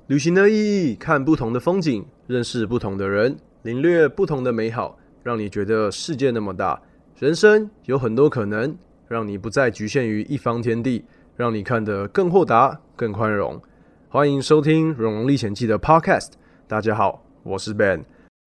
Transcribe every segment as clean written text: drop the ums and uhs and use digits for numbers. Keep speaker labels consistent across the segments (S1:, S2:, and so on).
S1: 旅行的意义，看不同的风景，认识不同的人，领略不同的美好，让你觉得世界那么大，人生有很多可能，让你不再局限于一方天地，让你看得更豁达、更宽容。欢迎收听《荣荣历险记》的 Podcast。大家好，我是 Ben。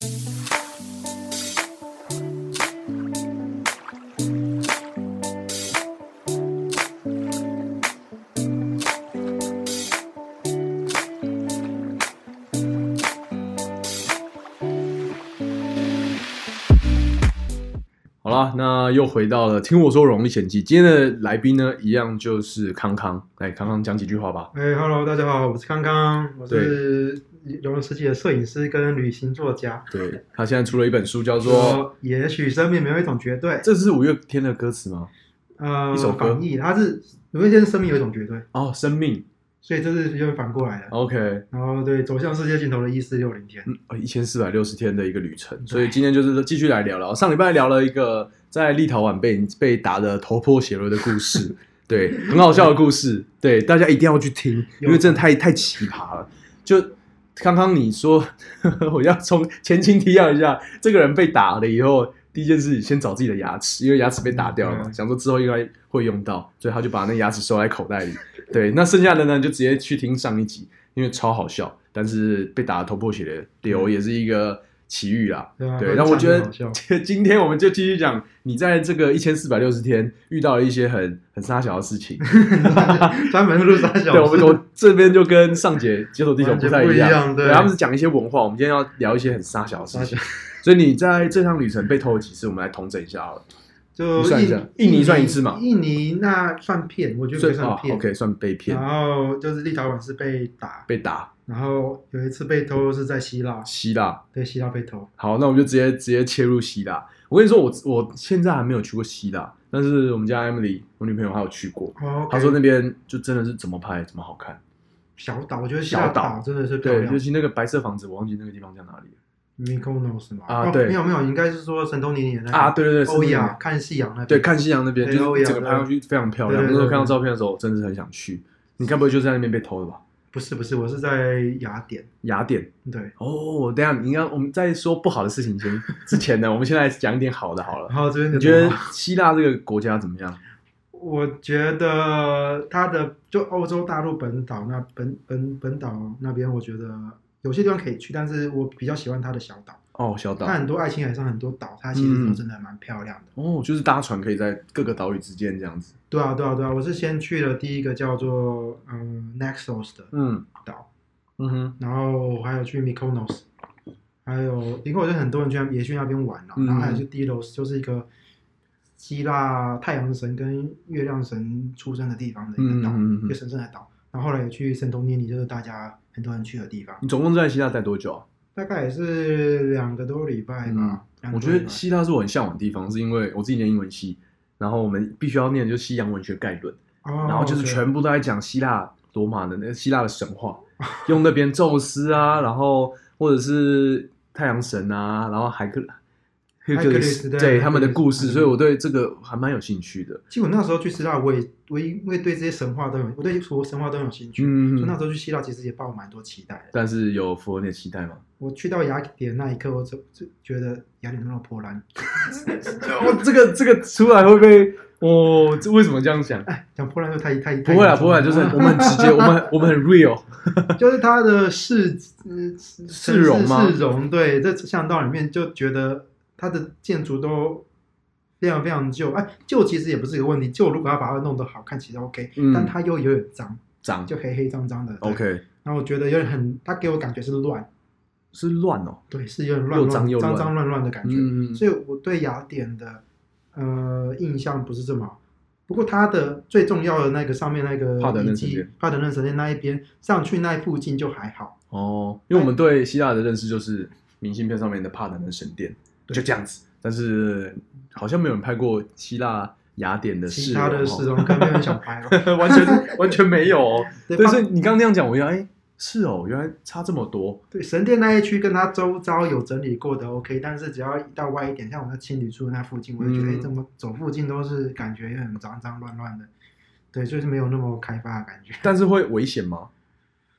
S1: 好啦，那又回到了听我说《荣历险记》。今天的来宾呢，一样就是康康。来，康康讲几句话吧。
S2: Hello， 大家好，我是康康，我是荣荣世纪的摄影师跟旅行作家。
S1: 对，他现在出了一本书，叫做
S2: 也许生命没有一种绝对。
S1: 这是五月天的歌词吗？一首歌。
S2: 反义，它是五月天生命有一种绝对。
S1: 哦，生命。
S2: 所以这是有点反过来的。
S1: OK。
S2: 然后对，走向世界尽头的1460天。
S1: 1460天的一个旅程。所以今天就是继续来聊聊。上礼拜聊了一个在立陶宛被打得头破血流的故事。对，很好笑的故事。对，大家一定要去听，因为真的太奇葩了。就刚刚你说，我要从前情提要一下，这个人被打了以后，第一件事先找自己的牙齿，因为牙齿被打掉了嘛，想说之后应该会用到，所以他就把那牙齿收在口袋里。对，那剩下的呢，就直接去听上一集，因为超好笑，但是被打得头破血流也是一个奇遇啦。对，然后我觉得今天我们就继续讲你在这个1460天遇到了一些很沙小的事情，
S2: 专门录沙小。
S1: 对，我这边就跟上节解锁地球不太一样，
S2: 对，
S1: 他们是讲一些文化，我们今天要聊一些很沙小的事情。所以你在这趟旅程被偷了几次？我们来统整一下好了。
S2: 就
S1: 算一下，印尼算一次嘛？
S2: 印尼那算骗，我觉得算骗。
S1: OK， 算被骗。
S2: 然后就是立陶宛是被打。然后有一次被偷是在希腊。对，希腊被偷。
S1: 好，那我们就直接切入希腊。我跟你说，我现在还没有去过希腊，但是我们家 Emily， 我女朋友还有去过。她说那边就真的是怎么拍怎么好看。
S2: 小岛，我觉得小岛真的是漂亮。
S1: 对，尤其那个白色房子，我忘记那个地方叫哪里了。
S2: Mykonos
S1: 嘛？对，
S2: 没有，应该是说神偷尼那
S1: 啊，对，
S2: 欧亚看夕阳那边。
S1: 对，看夕阳那边，就是整个拍上去非常漂亮。那时候看到照片的时候，我真的是很想去。你该不会就在那边被偷的吧？
S2: 不是，我是在雅典。对。
S1: 哦，等一下，我们在说不好的事情之前呢，我们现在讲一点好的好了。
S2: 好，这边
S1: 你觉得希腊这个国家怎么样？
S2: 我觉得它的就欧洲大陆本岛那边，我觉得有些地方可以去，但是我比较喜欢它的小岛。
S1: 哦，小岛。
S2: 它很多爱琴海上很多岛，它其实都真的蛮漂亮的。
S1: 哦，就是搭船可以在各个岛屿之间这样子。
S2: 对啊，我是先去了第一个叫做Naxos 的岛，然后还有去 Mykonos， 还有因为很多人也去那边玩了，然后还有去 Delos， 就是一个希腊太阳神跟月亮神出生的地方的一个岛，一个神圣的岛。然后后来也去圣托尼尼，就是大家很多人去的地方。
S1: 你总共在希腊待多久啊？
S2: 大概也是2个多礼拜吧。
S1: 我觉得希腊是我很向往的地方，是因为我自己念英文系，然后我们必须要念就是西洋文学概论，然后就是全部都在讲希腊罗马的那个希腊的神话，用那边宙斯啊，然后或者是太阳神啊，然后海克力斯对他们的故事，所以我对这个还蛮有兴趣的。
S2: 其实我那时候去希腊，我也对这些神话都有，我对所有神话都有兴趣。所以那时候去希腊，其实也抱蛮多期待的。
S1: 但是有符合你的期待吗？
S2: 我去到雅典那一刻，我就觉得雅典那么破烂。
S1: 这个出来会不会？这为什么这样想？
S2: 讲破烂就太
S1: 不会啦，就是我们很直接，我们很 real，
S2: 就是它的市
S1: 容吗？
S2: 市容对，这巷道里面就觉得它的建筑都非常非常旧。旧其实也不是一个问题，旧如果要把它弄得好看，其实 OK，但它又有点脏，就黑黑脏脏的。
S1: OK，
S2: 然后我觉得有点它给我感觉是乱。
S1: 是乱哦，
S2: 对，是有点乱，脏脏乱乱的感觉。所以我对雅典的印象不是这么好。不过它的最重要的那个上面那个
S1: 帕德嫩
S2: 神殿那一边上去那附近就还好。
S1: 因为我们对希腊的认识就是明信片上面的帕德嫩神殿，就这样子。但是好像没有人拍过希腊雅典的市容，
S2: 其他的市容可能没有人想拍
S1: 完全没有哦。对，所以你刚刚那样讲，我原来是哦，原来差这么多。
S2: 对，神殿那一区跟它周遭有整理过的 OK， 但是只要一到外一点，像我在青旅住的那附近，我就觉得怎么走附近都是感觉很脏脏乱乱的。对，就是没有那么开发的感觉。
S1: 但是会危险吗？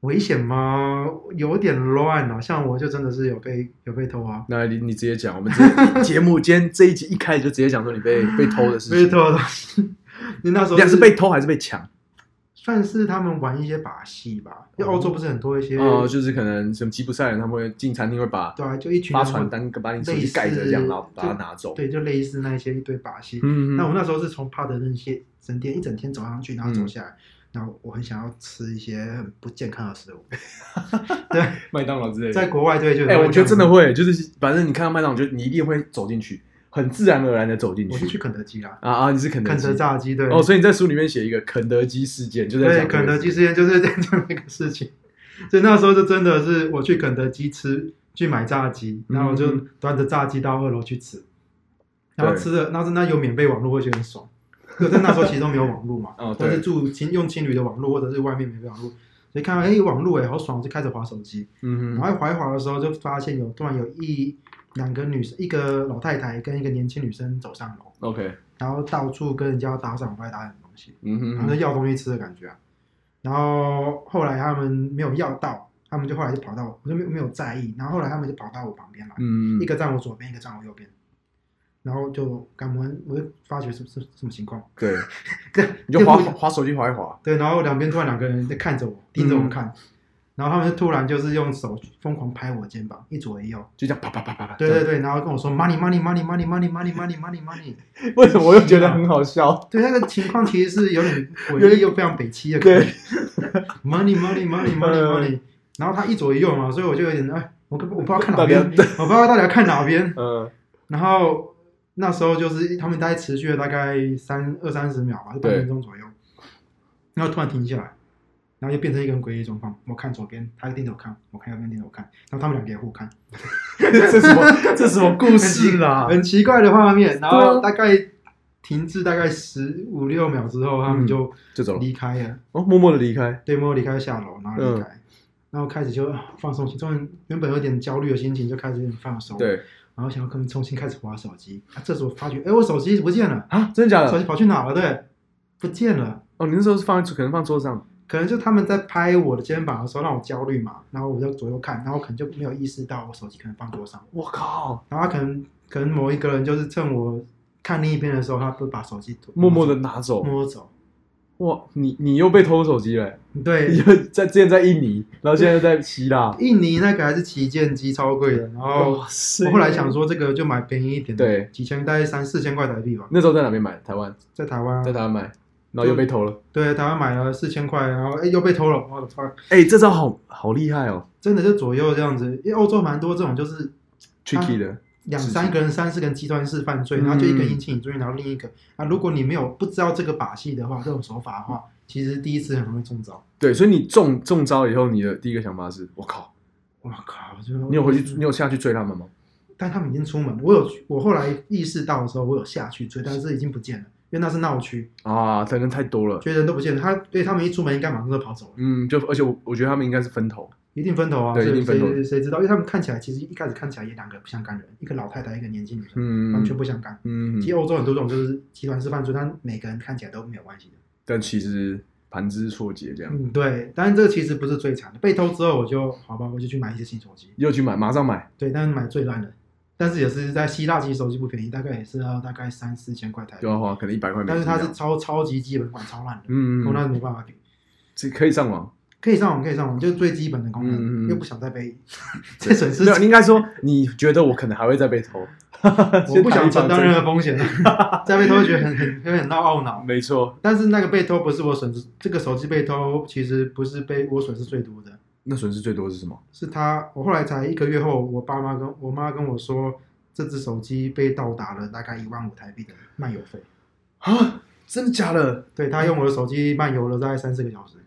S2: 危险吗？有点乱啊，像我就真的是有被偷啊。
S1: 那你直接讲，我们节目今天这一集一开始就直接讲说你被偷的事情。
S2: 被偷的，你那时候
S1: 是被偷还是被抢？
S2: 算是他们玩一些把戏吧，因为欧洲不是很多一些
S1: 就是可能什么吉普赛人他们会进餐厅会把
S2: 对啊，就一群
S1: 发传单把你手机盖着这样，然后把它拿走。
S2: 对，就类似那些一堆把戏。那我那时候是从帕德那些神店一整天走上去，然后走下来，然后我很想要吃一些很不健康的食物，对，
S1: 麦当劳之类的。
S2: 在国外对就
S1: 我觉得真的会，就是反正你看到麦当劳，就你一定会走进去。很自然而然的走进去。
S2: 我是去肯德基啦。
S1: 你是肯德
S2: 炸鸡对。
S1: 所以你在书里面写一个肯德基事件，就在讲
S2: 对肯德基事件就是在讲那个事情。所以那时候就真的是我去肯德基去买炸鸡，然后我就端着炸鸡到2楼去吃，然后吃了，然后那有免费网络会觉得很爽。但那时候其实都没有网络嘛，都是用青旅的网络或者是外面免费网络，所以看到有网络好爽，就开始滑手机。然后滑一滑的时候就发现突然有2个女生，一个老太太跟一个年轻女生走上楼
S1: ，OK，
S2: 然后到处跟人家搭讪，我爱搭点东西，然后要东西吃的感觉啊。然后后来他们没有要到，他们就后来就跑到我就没有在意，然后后来他们就跑到我旁边来，一个站我左边，一个站我右边，然后就我就发觉是什么情况，
S1: 对，你就滑手机滑一滑，
S2: 对，然后两边突然2个人在看着我，盯着我看。然后他们就突然就是用手疯狂拍我肩膀，一左一右，
S1: 就这样啪啪啪啪啪。
S2: 对，然后跟我说 money money money money money money money money money。
S1: 为什么我又觉得很好笑？
S2: 对，那个情况其实是有点诡异又非常北七的感觉。money money money money money。然后他一左一右嘛，所以我就有点我不知道看哪边，我不知道到底要看哪边。然后那时候就是他们大概持续了大概20-30秒吧，就半分钟左右，然后突然停下来。然后又变成一个很诡异的状况，我看左边，他盯着我看，我看右边盯着我看，然后他们2个也互看。
S1: 这什么故事啦？
S2: 很奇怪的画面。然后大概停滞大概15-16秒之后，他们就离开了。
S1: 默默的离开。
S2: 对，默默离开下楼，然后离开，然后开始就放松，原本有点焦虑的心情就开始有点放松。
S1: 对，
S2: 然后想要重新开始滑手机。这时候发觉，我手机不见了
S1: 啊！真的假的？
S2: 手机跑去哪了？对，不见了。
S1: 你那时候是可能放桌上。
S2: 可能就他们在拍我的肩膀的时候让我焦虑嘛，然后我就左右看，然后可能就没有意识到我手机可能放桌上。
S1: 我靠！
S2: 然后他可能某一个人就是趁我看另一边的时候，他不把手机
S1: 默默的拿走。
S2: 摸走。
S1: 哇！你又被偷手机了？
S2: 对，
S1: 你之前在印尼，然后现在在希腊。
S2: 印尼那个还是旗舰机，超贵的。然后我后来想说，这个就买便宜一点的，
S1: 对，
S2: 几千，大概3-4千块台币吧。
S1: 那时候在哪边买？台湾。
S2: 在台湾。
S1: 在台湾买。然后又被偷了。
S2: 对，台湾买了4000块，然后又被偷了，我的
S1: 天！这招好厉害哦！
S2: 真的就左右这样子，因为欧洲蛮多这种就是
S1: tricky 的
S2: 2-3个人、3-4个人集团式犯罪，然后就一个人引起你注意，然后另一个如果你不知道这个把戏的话，这种手法的话，其实第一次很容易中招。
S1: 对，所以你中招以后，你的第一个想法是，我靠！你有下去追他们吗？
S2: 但他们已经出门，我后来意识到的时候，我有下去追，但是已经不见了。因为那是闹区
S1: 人太多了，
S2: 觉得人都不见了。他们一出门应该马上就跑走了。
S1: 而且我觉得他们应该是分头，
S2: 一定分头啊，
S1: 对，一定分头。
S2: 谁知道？因为他们看起来其实一开始看起来也2个不相干人，一个老太太，一个年轻女生，完全不相干。其实欧洲很多这种就是集团式犯罪，但每个人看起来都没有关系的，
S1: 但其实盘枝错节这样。
S2: 对。但是这个其实不是最惨的，被偷之后我就去买一些新手机，
S1: 又去买，马上买。
S2: 对，但是买最烂的。但是也是在希腊，其实手机不便宜，大概也是要大概3-4千块台币，
S1: 就要花可能100块美金。
S2: 但是它是超级基本款，超烂的，我那没办法比。
S1: 可以上网，
S2: 可以上网，就是最基本的功能，又不想再被再损失。
S1: 应该说，你觉得我可能还会再被偷，
S2: 我不想承担任何风险，再被偷会觉得很懊恼。
S1: 没错，
S2: 但是那个被偷不是我损失，这个手机被偷其实不是我损失最多的。
S1: 那损失最多是什么？
S2: 是我后来才1个月后，我妈跟我说，这只手机被盗打了大概15000台币的漫游费。
S1: 啊，真的假的？
S2: 对，他用我的手机漫游了大概3-4个小时，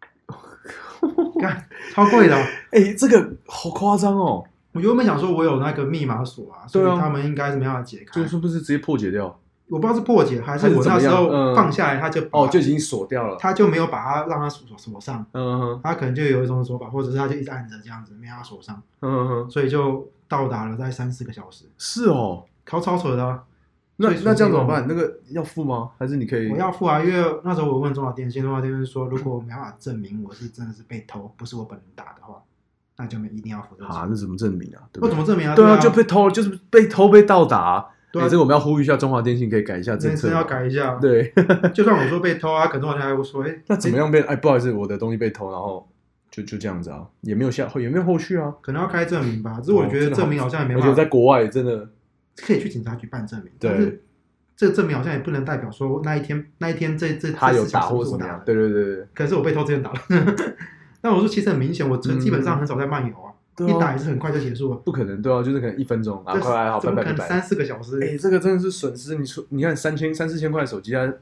S2: 超贵的。
S1: 这个好夸张哦！
S2: 我原本想说我有那个密码锁啊，所以他们应该是没办法解开。
S1: 就是不是直接破解掉？
S2: 我不知道是破解还是我那时候放下来，他就
S1: 就已经锁掉了，
S2: 他就没有把它让它锁上。他可能就有一种说法，或者是他就一直按着这样子，没让它锁上。所以就到达了在3-4个小时。
S1: 是哦，
S2: 超扯的。
S1: 那这样怎么办？那个要付吗？还是你可以？
S2: 我要付啊，因为那时候我问中华电信，中华电信说，如果我没办法证明我是真的是被偷，不是我本人打的话，那就一定要付这个钱。
S1: 那怎么证明啊？对不对？
S2: 我怎么证明啊？
S1: 对啊，就被偷，就是被偷被盗打。
S2: 对啊，
S1: 这个我们要呼吁一下中华电信，可以改一下政策，
S2: 要改一下。
S1: 对，
S2: 就算我说被偷啊，可能中华电信还会说，
S1: 那怎么样变？不好意思，我的东西被偷，然后就这样子啊，也没有后续啊，
S2: 可能要开证明吧。只是我觉得证明好像也没办法，
S1: 而且在国外真的
S2: 可以去警察局办证明，
S1: 对。
S2: 但是这个证明好像也不能代表说那一天这
S1: 他有打或怎么样，对，可
S2: 能是我被偷之前打了。但我说其实很明显，我基本上很少在漫游啊，一打也是很快就结束了。
S1: 不可能，对啊，就是可能1分钟，快好，
S2: 怎么可能3-4个小时？
S1: 这个真的是损失。你看3-4千块的手机，它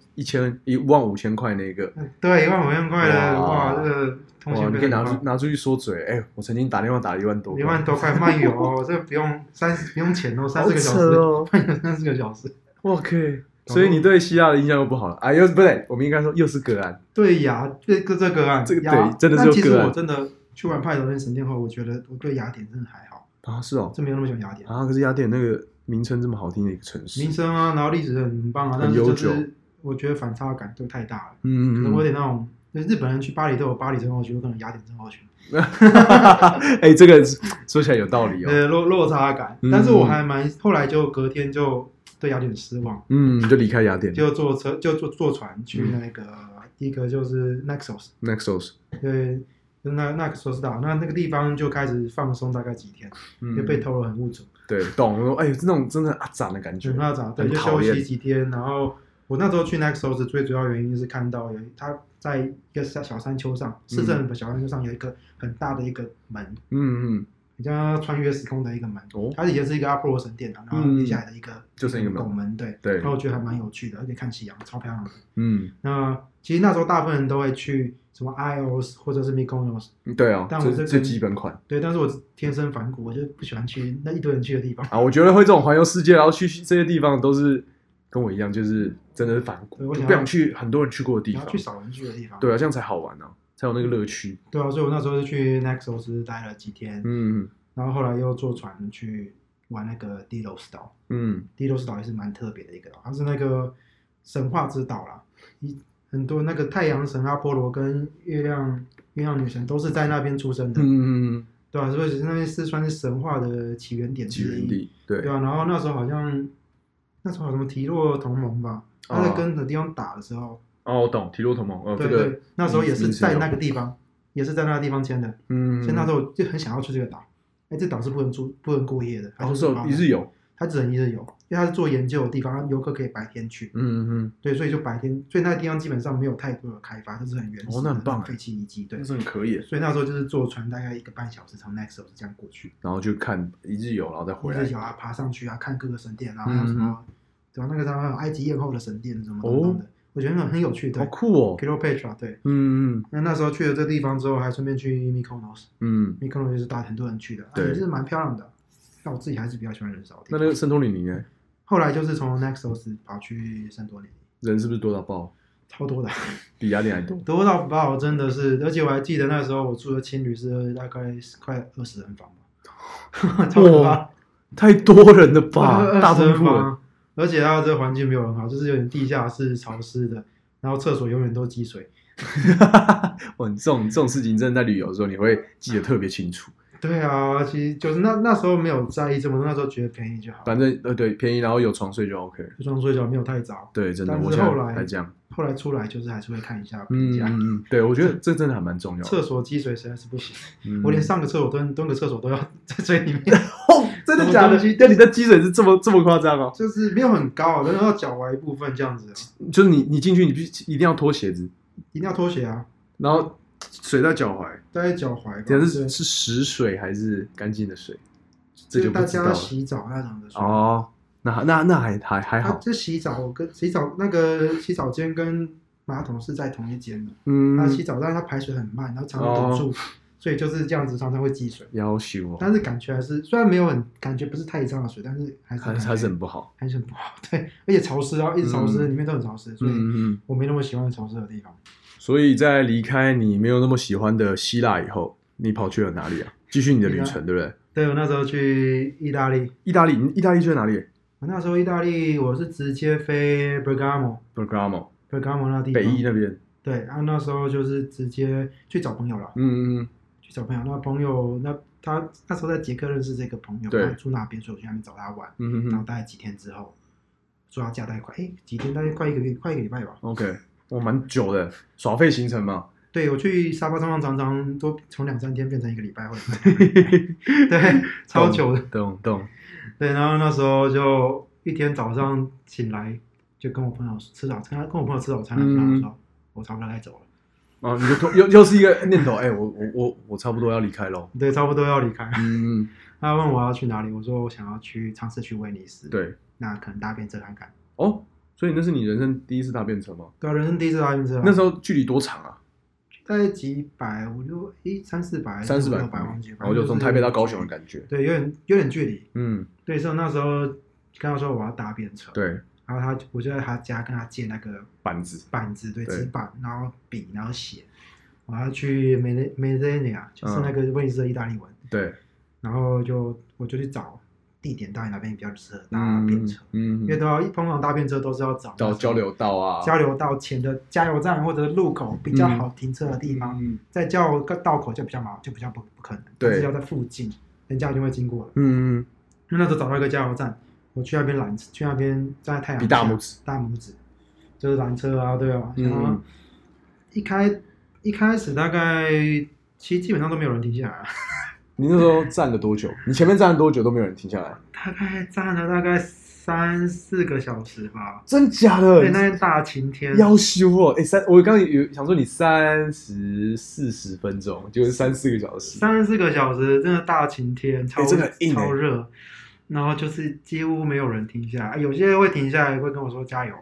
S1: 15000块那个，
S2: 对，15000块的，哇，这个通信
S1: 费你可以拿出去说嘴，我曾经打电话打了1万多
S2: 块漫游哦，这不用钱哦，3-4个小时哦，3-4个小时。
S1: OK， 所以你对希腊的印象又不好了啊？不对，我们应该说又是个案。
S2: 对呀，这个案，
S1: 对，真的是个案。
S2: 其实我真的去完派头跟神殿后，我觉得我对雅典真的还好
S1: 啊，是哦，
S2: 真没有那么喜欢雅典
S1: 啊。可是雅典那个名称这么好听的一个城市，
S2: 名称啊，然后历史很棒啊，但是就是我觉得反差感就太大了。可能我有点那种，日本人去巴黎都有巴黎症候群，我可能雅典症候群。
S1: 这个说起来有道理哦。
S2: 落差感，但是我还后来就隔天就对雅典失望，
S1: 就离开雅典，
S2: 就坐船去那个第一个就是 Naxos， 对，就那个索斯岛，那个地方就开始放松大概几天，因为被偷了很无助。
S1: 对，懂了。那种真的阿杂的感觉，
S2: 很阿杂，对，就休息几天。然后我那时候去 Naxos 最主要原因是看到它在一个小山丘上，市政的小山丘上有一个很大的一个门，你像穿越时空的一个门，它以前是一个阿波罗神殿然后接下来的一个
S1: 就是一个
S2: 拱门，对，然后我觉得还蛮有趣的，而且看夕阳超漂亮的。那其实那时候大部分人都会去什么 Ios 或者是 Mykonos，
S1: 对啊，
S2: 但我
S1: 这基本款。
S2: 对，但是我天生反骨，我就不喜欢去那一堆人去的地方
S1: 啊。我觉得会这种环游世界，然后去这些地方都是跟我一样，就是真的是反骨，不想去很多人去过的地方，
S2: 去少人去的地方。
S1: 对啊，这样才好玩啊，才有那个乐趣。
S2: 对啊，所以我那时候就去 Naxos 待了几天，然后后来又坐船去玩那个 Delos 岛，Delos 岛也是蛮特别的一个岛，它是那个神话之岛啦，很多那个太阳神阿波罗跟月亮女神都是在那边出生的，对啊，所以那边是算是神话的起源点之一，对啊，然后那时候好像有什么提洛同盟吧，他在跟的地方打的时候，
S1: 我懂提洛同盟，
S2: 对，那时候也是在那个地方，签的，所以那时候就很想要去这个岛。这岛是不能过夜的，它就是
S1: 一日游，
S2: 它只能一日游，因为它是做研究的地方，游客可以白天去。对，所以就白天，所以那个地方基本上没有太多的开发，它是很原始的，
S1: 那很棒，
S2: 废弃遗迹，对，
S1: 那是很可以。
S2: 所以那时候就是坐船大概1个半小时从 Naxos 这样过去，
S1: 然后就看一日游，然后再回来。
S2: 一日游啊，爬上去啊，看各个神殿，然后还有什么，对吧？那个地方还有埃及艳后的神殿什么等等的。我觉得很有趣，对，
S1: 好酷哦
S2: ，Cleopatra， 对，那时候去了这个地方之后，还顺便去 Mykonos，Mykonos 就是很多人去的，也是蛮漂亮的。但我自己还是比较喜欢人少的地方。
S1: 那个圣托里尼呢？
S2: 后来就是从 Naxos 跑去圣托里尼，
S1: 人是不是多到爆？
S2: 超多的，
S1: 比雅典还多，
S2: 多到爆，真的是。而且我还记得那时候我住的青旅是大概快20人房吧，超可怕，
S1: 太多人了吧，大
S2: 人房。而且它这个环境没有很好，就是有点地下室潮湿的，然后厕所永远都积水。
S1: 哇，这种事情真的在旅游的时候你会记得特别清楚。
S2: 对啊，其实就是那时候没有在意这么多，那时候觉得便宜就好。
S1: 反正对便宜，然后有床睡就 OK。
S2: 有床睡觉没有太早。
S1: 对，真的。
S2: 但是
S1: 后
S2: 来出来就是还是会看一下评价。
S1: 对，我觉得这真的还蛮重要的。
S2: 厕所积水实在是不行，我连上个厕所蹲个厕所都要在水里面。
S1: 真的假的？那你的积水是这么夸张哦？
S2: 就是没有很高，然后脚踝部分这样子。
S1: 就是你进去，你一定要脱鞋子，
S2: 一定要脱鞋啊。
S1: 然后水在脚踝，
S2: 在脚踝。
S1: 这是湿水还是干净的水？这就不知道了。
S2: 大家洗澡那种的水。
S1: 那还好。
S2: 这洗澡那个洗澡间跟马桶是在同一间的。那洗澡但是它排水很慢，然后常常堵住。所以就是这样子，常常会积水，
S1: 要求哦。
S2: 但是感觉还是虽然没有感觉不是太脏的水，但是还
S1: 是很不好，
S2: 还是很不好。对，而且潮湿啊，一直潮湿，里面都很潮湿，所以我没那么喜欢潮湿的地方。
S1: 所以在离开你没有那么喜欢的希腊以后，你跑去了哪里啊？继续你的旅程，对不对？
S2: 对，我那时候去意大利。
S1: 意大利去了哪里？
S2: 我那时候意大利我是直接飞 Bergamo 那地方，
S1: 北意那边。
S2: 对，然后那时候就是直接去找朋友了。去找朋友，那朋友他那时候在捷克认识这个朋友，他住那边，所以我去那边找他玩。然后大概几天之后，说要假带几天，大概快一个礼拜吧。
S1: OK， 蛮久的，耍废行程嘛。
S2: 对，我去沙巴常常都从2-3天变成1个礼拜或者对，超久的。
S1: 懂。
S2: 对，然后那时候就一天早上醒来就跟我朋友吃早餐，跟我朋友吃早餐的时候，我差不多该走了。
S1: 哦，你就又是一个念头，我差不多要离开咯。
S2: 对，差不多要离开。他问我要去哪里，我说我想要尝试去威尼斯。
S1: 对，
S2: 那可能搭便车看看。
S1: 哦，所以那是你人生第一次搭便车吗？
S2: 对啊，人生第一次搭便车。
S1: 那时候距离多长啊？
S2: 大概几百，我就300-400，忘记了。
S1: 然后就从台北到高雄的感觉。
S2: 对，有点距离。对，所以那时候跟他说我要搭便车。
S1: 对。
S2: 然后我就在他家跟他借那个板子，对，纸板，然后笔，然后写，我要去Medenia，就是那个威尼斯的意大利文。
S1: 对。
S2: 然后我就去找地点，到底哪边比较适合搭便车。因为通常搭便车都是要找
S1: 交流道啊，
S2: 交流道前的加油站或者路口比较好停车的地方。在交流道口就比较不可能，但是要在附近，人家一定会经过的。那时候找到一个加油站。我去那边拦车，去那边在太阳下
S1: 比大拇指，
S2: 就是拦车啊，对啊。然后一开始大概其实基本上都没有人停下来。
S1: 你那时候站了多久？你前面站了多久都没有人停下来？
S2: 大概站了大概3-4个小时吧。
S1: 真假的？
S2: 对，那天大晴天。
S1: 夭羞哦！我刚刚有想说你30-40分钟，就是3-4个小时。
S2: 3-4个小时，真的大晴天，
S1: 真的很硬，
S2: 超热。然后就是几乎没有人停下来，有些会停下来，会跟我说加油，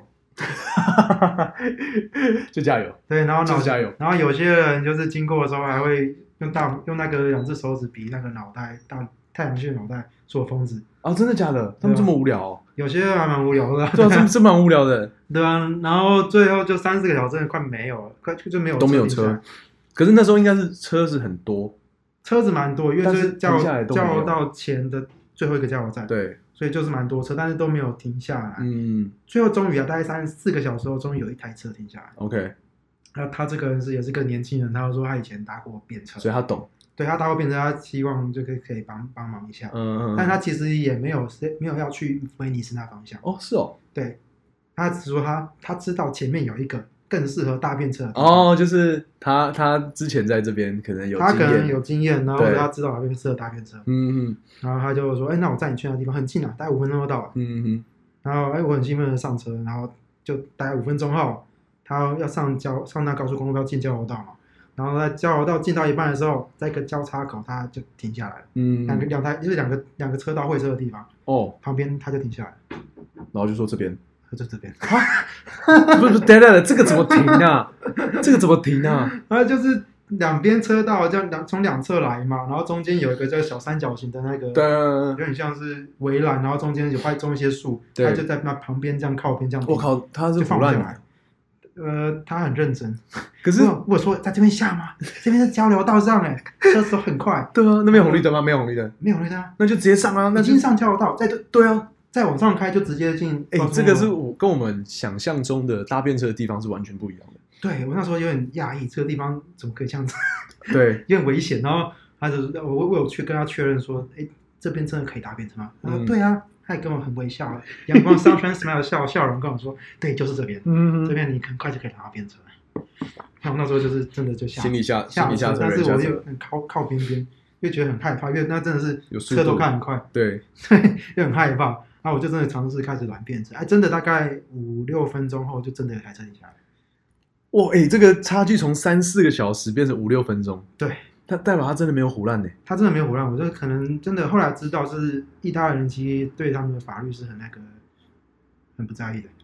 S1: 就加油。
S2: 对，然后
S1: 就是加油。
S2: 然后有些人就是经过的时候还会用那个2只手指比那个脑袋，太阳穴脑袋，说疯子
S1: 啊！真的假的？他们这么无聊？
S2: 有些还蛮无聊的。
S1: 对啊，这蛮无聊的。
S2: 对啊，然后最后就3-4个小时，真的快没有了，就没有
S1: 都没有车。可是那时候应该是车子很多，
S2: 车子蛮多，因为是交流道前的最后一个加油站，
S1: 对，
S2: 所以就是蛮多车，但是都没有停下来。最后终于大概3-4个小时后，终于有一台车停下来。
S1: OK，
S2: 那他这个人也是个年轻人，他说他以前搭过便车，
S1: 所以他懂。
S2: 对，他搭过便车，他希望就可以帮忙一下。但他其实也没有要去威尼斯那方向。
S1: 哦，是哦。
S2: 对，他只说他知道前面有一个更适合搭便车的地
S1: 方。哦，就是他之前在这边可能有
S2: 经验，然后他知道哪边适合搭便车。然后他就说：“那我载你去那地方，很近啊，大概5分钟就到了。”然后我很兴奋的上车，然后就大概5分钟后，他要上那高速公路要进交流道嘛。然后在交流道进到一半的时候，在一个交叉口，他就停下来了。就是两个车道会车的地方。旁边他就停下来，
S1: 然后就说这边。
S2: 就这边。
S1: 不是，等等，这个怎么停啊？这个怎么停啊？
S2: 然后就是两边车道这样从两侧来嘛，然后中间有一个叫小三角形的那个，
S1: 对，
S2: 有点像是围栏，然后中间种一些树，他就在那旁边这样靠边这样。
S1: 我靠，他是胡乱来。
S2: 他很认真。
S1: 可是
S2: 我说在这边下吗？这边是交流道上车走很快。
S1: 对啊，那边有红绿灯吗？没有红绿灯。
S2: 没有红绿灯，
S1: 那就直接上啊！
S2: 已经上交流道，
S1: 对啊，
S2: 再往上开就直接进。
S1: 这个是跟我们想象中的搭便车的地方是完全不一样的。
S2: 对，我那时候有点讶异，这个地方怎么可以这样子？
S1: 对，
S2: 有点危险。然后我有去跟他确认说，这边真的可以搭便车吗？他说对啊，他也跟我很微笑，阳光sunshine smile 笑容跟我说，对，就是这边，这边你很快就可以搭便车。然后那时候就是真的就
S1: 心里下
S2: 车，但是我又很靠边边，又觉得很害怕，因为那真的是车都开很快，
S1: 对，
S2: 又很害怕。然后我就真的尝试开始拦便车，真的大概5-6分钟后，就真的有台车停下来。
S1: 哇，这个差距从3-4个小时变成5-6分钟，
S2: 对，
S1: 他代表他真的没有唬烂呢。
S2: 他真的没有唬烂，我就可能真的后来知道，是意大利人其实对他们的法律是很不在意的。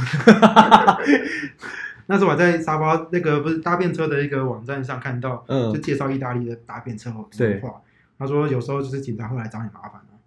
S2: 那时候我在沙巴那个不是搭便车的一个网站上看到，就介绍意大利的搭便车文化。他说有时候就是警察会来找你麻烦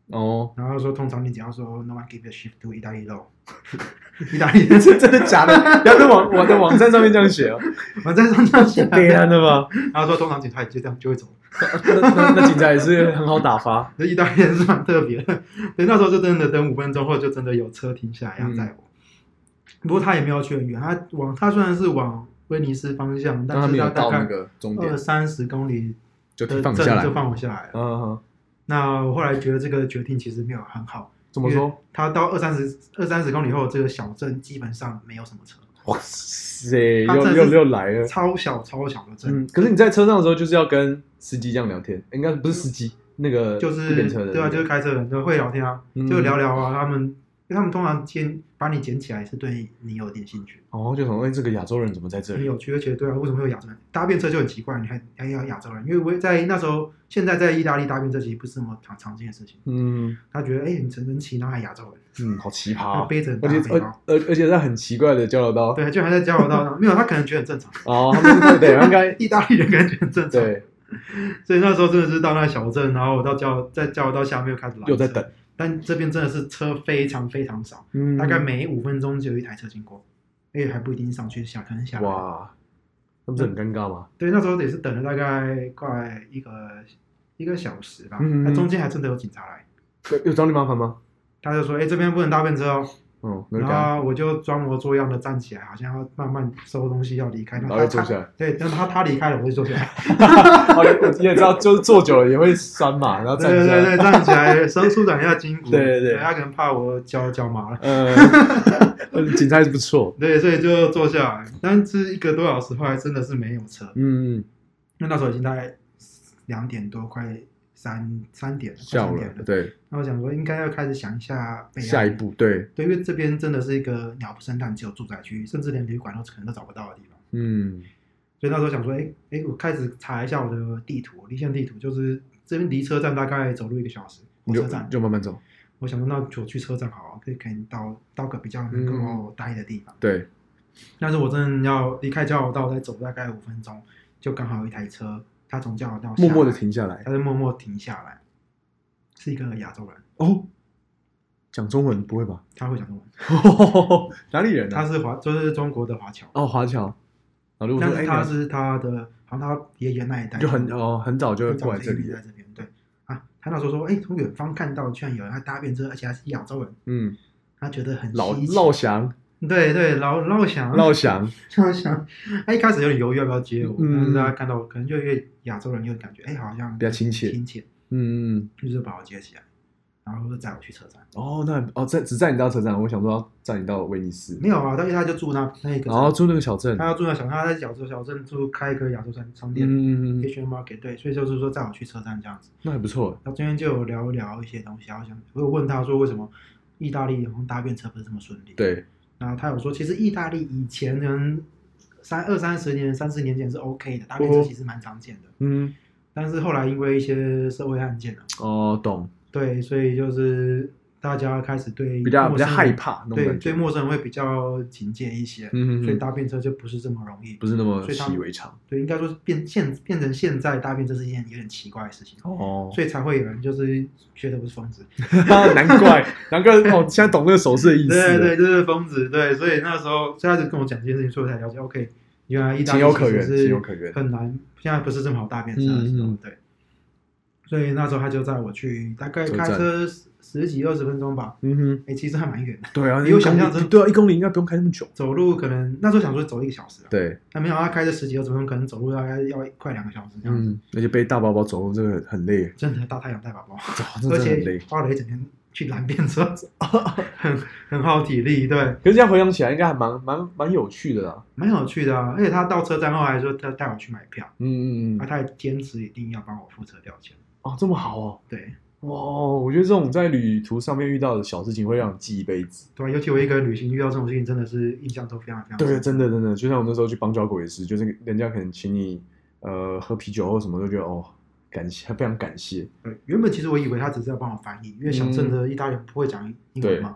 S2: 哦，然后说通常你只要说 no one give a shit to 意大利肉，意大利人
S1: 是真的假的？不要在我的网站上面这样写哦，
S2: 网站上这样写，
S1: 悲哀的吧？
S2: 然后说通常警察也就这样就会走，
S1: 那警察也是很好打发。
S2: 那意大利人是蛮特别的，对，那时候就真的等5分钟，或者就真的有车停下来要载我。不过他也没有去很远，他虽然是往威尼斯方向，但是他大概20-30公里
S1: 就放下来，
S2: 就放我下来了。那我后来觉得这个决定其实没有很好。
S1: 怎么说？
S2: 他到20-30公里后，这个小镇基本上没有什么车。
S1: 哇塞，又来了，
S2: 超小的镇。
S1: 可是你在车上的时候，就是要跟司机这样聊天，应该不是司机，那个
S2: 就是对啊，就是开车人都会聊天啊，就聊聊啊，他们通常把你捡起来是对你有点兴趣
S1: 哦，就从这个亚洲人怎么在这里？
S2: 很有趣，而且对啊，为什么会有亚洲人搭便车就很奇怪？你还要亚洲人，因为在那时候，现在在意大利搭便车其实不是那么常见的事情。他觉得你人奇，然后还亚洲人，
S1: 好奇葩、
S2: 背着很大背包，
S1: 而且在很奇怪的交流道，
S2: 对，就还在交流道上，没有，他可能觉得很正常
S1: 哦，对，应该
S2: 意大利人感觉很正常，
S1: 对，
S2: 所以那时候真的是到那小镇，然后我在交流道下面又开始拦车，
S1: 又在等。
S2: 但这边真的是车非常非常少，大概每5分钟就有一台车经过，而且还不一定上去可能下来。
S1: 哇，那不是很尴尬吗？
S2: 对，那时候也是等了大概快一个小时吧，那中间还真的有警察来，
S1: 有找你麻烦吗？
S2: 他就说：“这边不能搭便车哦。”
S1: 然
S2: 后我就装模作样的站起来，好像要慢慢收东西要离开，
S1: 然后又坐下来。
S2: 对，但他离开了，我就坐下来。
S1: 你也知道，就是坐久了也会酸嘛，然后站起来。
S2: 对，站起来，舒展一下筋骨。
S1: 对，
S2: 他可能怕我脚麻了。
S1: 警察还是不错。
S2: 对，所以就坐下来，但是1个多小时后来真的是没有车。那时候已经大概2点多，快3点了，
S1: 下午了。对。
S2: 那我想说，应该要开始想一下
S1: 下一步。对，
S2: 因为这边真的是一个鸟不生蛋，只有住宅区，甚至连旅馆可能都找不到的地方。所以那时候想说，我开始查一下我的地图，离线地图，就是这边离车站大概走路1个小时，火车站
S1: 就慢慢走。
S2: 我想说，那我去车站好，可以到个比较能够待的地方。
S1: 对。
S2: 但是我真的要离开交流道，再走大概5分钟，就刚好有一台车，他从交流道
S1: 默默的停下来，
S2: 他就默默停下来，是一个亚洲人
S1: 哦，讲中文不会吧？
S2: 他会讲中文，
S1: 哪里人？
S2: 他是就是中国的华侨
S1: 哦，华侨。
S2: 但是他是他的，好像他爷爷那一代
S1: 就很早就过来这里，
S2: 在这边对啊。他那时候说，从远方看到居然有人在搭便车，而且还是亚洲人，他觉得很稀奇。
S1: 老乡，
S2: 对，老乡，他一开始有点犹豫要不要接我，但是他看到可能就因为亚洲人，又感觉好像
S1: 比较亲切，
S2: 就是把我接起来，然后就载我去车站。
S1: 只载你到车站，我想说要载你到威尼斯。
S2: 没有啊，他就住那一个，
S1: 然后住那个小镇，
S2: 他要住那他在小镇住开一个亚洲商店，Asian Market，对，所以就是说载我去车站这样子。
S1: 那还不错。
S2: 然后今天就有聊一些东西，我有问他说为什么意大利搭便车不是这么顺利？
S1: 对。
S2: 然后他有说，其实意大利以前可能20-30年、30年前是 OK 的，搭便车其实蛮常见的。但是后来因为一些社会案件
S1: 懂。
S2: 对，所以就是大家开始对
S1: 比较害怕，
S2: 对陌生人会比较警戒一些，所以搭便车就不是这么容易，
S1: 不是那么习以为常。
S2: 对，应该说变成现在搭便车是一件有点奇怪的事情，所以才会有人就是觉得我是疯子。
S1: 难怪现在懂那个手势的意思。
S2: 对，就是疯子。对，所以那时候他就跟我讲这件事情，所以我才了解 OK， 原来意大利其实是很难，现在不是这么好搭便车的时候，对。所以那时候他就载我去，大概开车10几20分钟吧。其实还蛮远的。
S1: 对啊，
S2: 比我想象中
S1: 对啊，1公里应该不用开那么久。
S2: 走路可能那时候想说走1个小时。
S1: 对。
S2: 但没想到他开着10几20分钟，可能走路大概要快2个小时这样子。
S1: 而且背大包包走路这个很累。
S2: 真的大太阳带宝宝，
S1: 而且
S2: 花了一整天去拦便车，很耗体力。对。
S1: 可是这样回想起来，应该还蛮有趣的啦。
S2: 蛮有趣的啊！而且他到车站后还说他带我去买票。他也坚持一定要帮我付车票钱。
S1: 这么好哦。
S2: 对。
S1: 哇，我觉得这种在旅途上面遇到的小事情会让你记一辈子。
S2: 对，尤其我一个人旅行遇到这种事情，真的是印象都非常非常深。
S1: 对，真的，就像我那时候去邦交国也是，就是人家可能请你喝啤酒或什么，都觉得感谢，非常感谢。
S2: 对，原本其实我以为他只是要帮我翻译，因为小镇的意大利人不会讲英文嘛。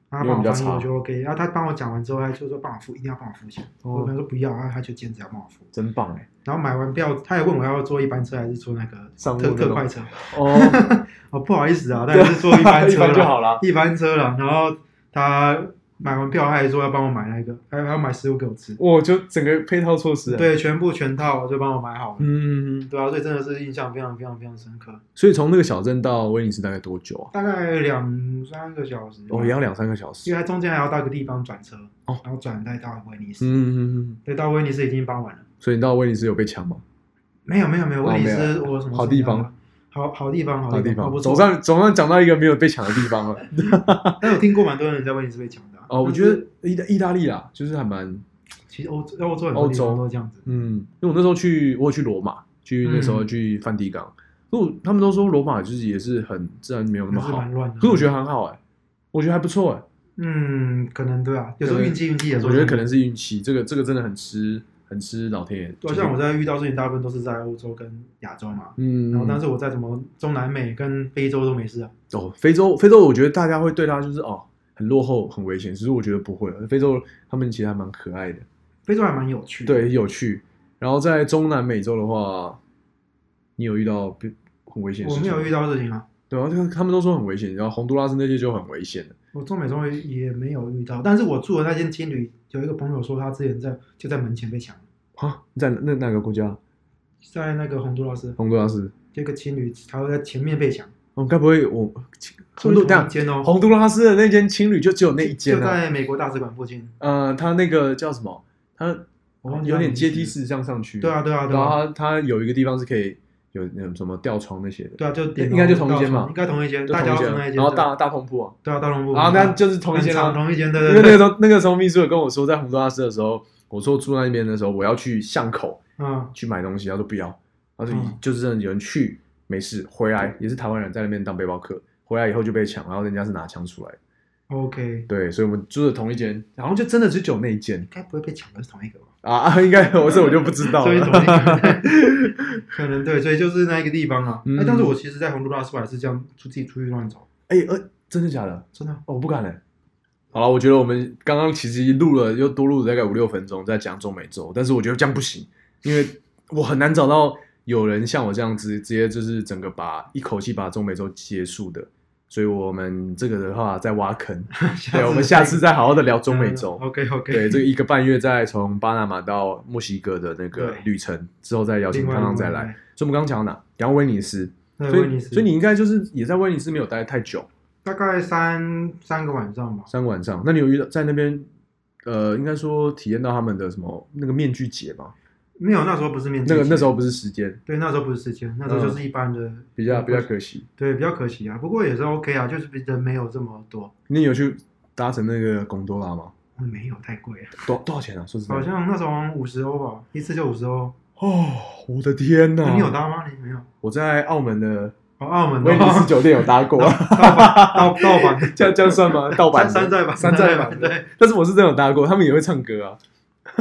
S2: 他帮我翻译我就 OK， 然后他帮我讲完之后，他就说帮我付，一定要帮我付钱。我跟他说不要，然后他就坚持要帮我付。
S1: 真棒哎！
S2: 然后买完票，他也问我要坐一般车还是坐那个特快车。哦，不好意思啊，但是坐一般车
S1: 就好了，
S2: 一般车了。然后他买完票，他还说要帮我买那个，还要买食物给我吃。
S1: 就整个配套措施，
S2: 对，全套就帮我买好了。对啊，所以真的是印象非常非常非常深刻。
S1: 所以从那个小镇到威尼斯大概多久啊？
S2: 大概2-3个小时。
S1: 也要2-3个小时，
S2: 因为它中间还要到一个地方转车，然后转再到威尼斯。对，到威尼斯已经傍晚了。
S1: 所以你到威尼斯有被抢吗？
S2: 没有，威尼斯我什么
S1: 好地方。
S2: 好地方，
S1: 总算讲到一个没有被抢的地方了。
S2: 但有听过蛮多人在威尼斯被抢的。
S1: 我觉得意大利啦，就是还蛮，
S2: 其实欧洲很多地方都这样子。
S1: 因为我那时候我去罗马，那时候去梵蒂冈，他们都说罗马就是也是很自然没有那么好，可是我觉得很好我觉得还不错
S2: 可能对啊，有时候运气也说。
S1: 我觉得可能是运气，这个真的很吃老天爷。
S2: 对，像我在遇到事情，大部分都是在欧洲跟亚洲嘛。然后但是我在什么中南美跟非洲都没事啊。
S1: 非洲我觉得大家会对他就是很落后很危险，其实我觉得不会。非洲他们其实还蛮可爱的，
S2: 非洲还蛮有趣的。
S1: 对，有趣。然后在中南美洲的话，你有遇到很危险的事情？
S2: 我没有遇到事情啊。
S1: 对啊，他们都说很危险，然后洪都拉斯那些就很危险的。
S2: 我中美洲也没有遇到，但是我住的那间青旅有一个朋友说他之前就在门前被抢了。
S1: 在哪个国家？
S2: 在那个洪都拉斯。这个青旅他会在前面被抢。
S1: 该不会洪都拉斯的那间青旅就只有那一间
S2: 就在美国大使馆附近。
S1: 他那个叫什么？他有点阶梯式这样上去。
S2: 对啊。
S1: 然后他有一个地方是可以有那种什么吊床那些的。
S2: 对啊，就
S1: 应该就同一间嘛。
S2: 应该同一间，大家是那一间。
S1: 然后大通铺啊。
S2: 对啊，大通铺。
S1: 那就是同一间啊。
S2: 同一间，对。
S1: 因为那个时候秘书有跟我说，在洪都拉斯的时候，我说住那边的时候，我要去巷口去买东西，他说不要，他说就是真的有人去没事，回来也是台湾人在那边当背包客，回来以后就被抢，然后人家是拿枪出来。
S2: OK。
S1: 对，所以我们住的同一间，然后就真的只有那一间。
S2: 该不会被抢的是同一个吧？
S1: 应该我就不知道了。
S2: 所以同一个可能对，所以就是那一个地方啊。但是我其实，在洪都拉斯还是这样自己出去乱走。
S1: 真的假的？
S2: 真的。
S1: 我不敢嘞。好了，我觉得我们刚刚其实又多录了大概5-6分钟在讲中美洲，但是我觉得这样不行，因为我很难找到有人像我这样子直接就是整个一口气把中美洲结束的，所以我们这个的话再挖坑。对，我们下次再好好的聊中美洲。
S2: OK。
S1: 对，这个1个半月再从巴拿马到墨西哥的那个旅程之后再邀请康康再来。所以我们刚刚讲到哪？讲到威尼斯。所以你应该就是也在威尼斯没有待太久。
S2: 大概三个晚上吧。
S1: 3个晚上。那你有遇到在那边应该说体验到他们的什么那个面具节吗？
S2: 没有，那时候不是面具节。
S1: 那时候不是时间。
S2: 对，那时候不是时间，那时候就是一般的。
S1: 比较可惜。
S2: 对，比较可惜啊。不过也是 OK 啊，就是人没有这么多。
S1: 你有去搭乘那个贡多拉吗？
S2: 没有，太贵了。
S1: 多少钱啊？说实在，
S2: 好像那时候50欧吧，一次就50欧。
S1: 我的天哪！
S2: 你有搭吗？你没有。
S1: 我在澳门的。
S2: 澳门
S1: 威尼斯酒店有搭过。
S2: 盗版
S1: 这样算吗？盗版
S2: 山寨版。对。
S1: 但是我是真的有搭过，他们也会唱歌啊。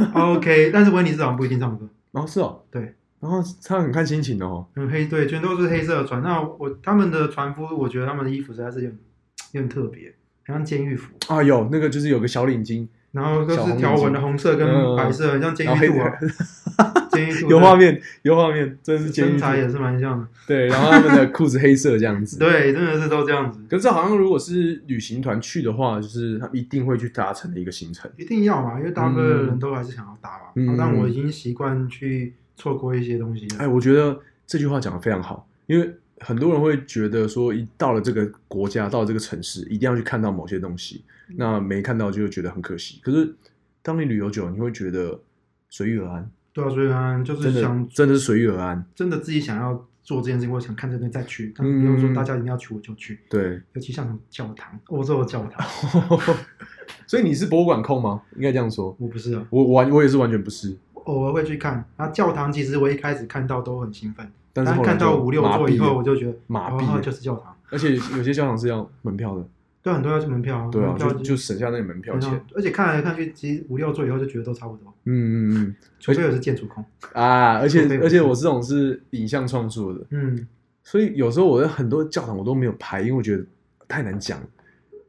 S2: OK， 但是威尼斯好像不一定唱歌。
S1: 是哦。
S2: 对。
S1: 然后他很看心情的哦。
S2: 对，全都是黑色的船。那他们的船夫，我觉得他们的衣服实在是有点特别，很像监狱服。
S1: 有那个就是有个小领巾，
S2: 然后都是条纹的红色跟白色，很像监狱兔啊。
S1: 有画面，真的是监狱兔。
S2: 身材也是蛮像的。
S1: 对，然后他们的裤子黑色这样子。
S2: 对，真的是都这样子。
S1: 可是好像如果是旅行团去的话，就是他们一定会去达成的一个行程。
S2: 一定要嘛，因为大部分的人都还是想要搭嘛。但我已经习惯去错过一些东西了。
S1: 我觉得这句话讲得非常好，因为很多人会觉得说，一到了这个国家，到了这个城市，一定要去看到某些东西，那没看到就觉得很可惜。可是当你旅游久了，你会觉得随遇而安。
S2: 对啊，随遇而安就是
S1: 真的是随遇而安，
S2: 真的自己想要做这件事情，或想看这东西再去。但不用说大家一定要去我就去。
S1: 对，
S2: 尤其像教堂，欧洲的教堂。
S1: 所以你是博物馆控吗？应该这样说。
S2: 我不是啊，
S1: 我也是完全不是。
S2: 偶尔会去看。教堂其实我一开始看到都很兴奋，
S1: 但是
S2: 看到5-6座以后，我就觉得
S1: 麻痹
S2: 就是教堂。
S1: 而且有些教堂是要门票的。
S2: 对，很多要去门票啊。
S1: 对啊，就省下那个门票钱。
S2: 而且看来看去，其实5-6座以后就觉得都差不多。除非有是建筑控
S1: 而且我这种是影像创作的。所以有时候我在很多教堂我都没有拍，因为我觉得太难讲。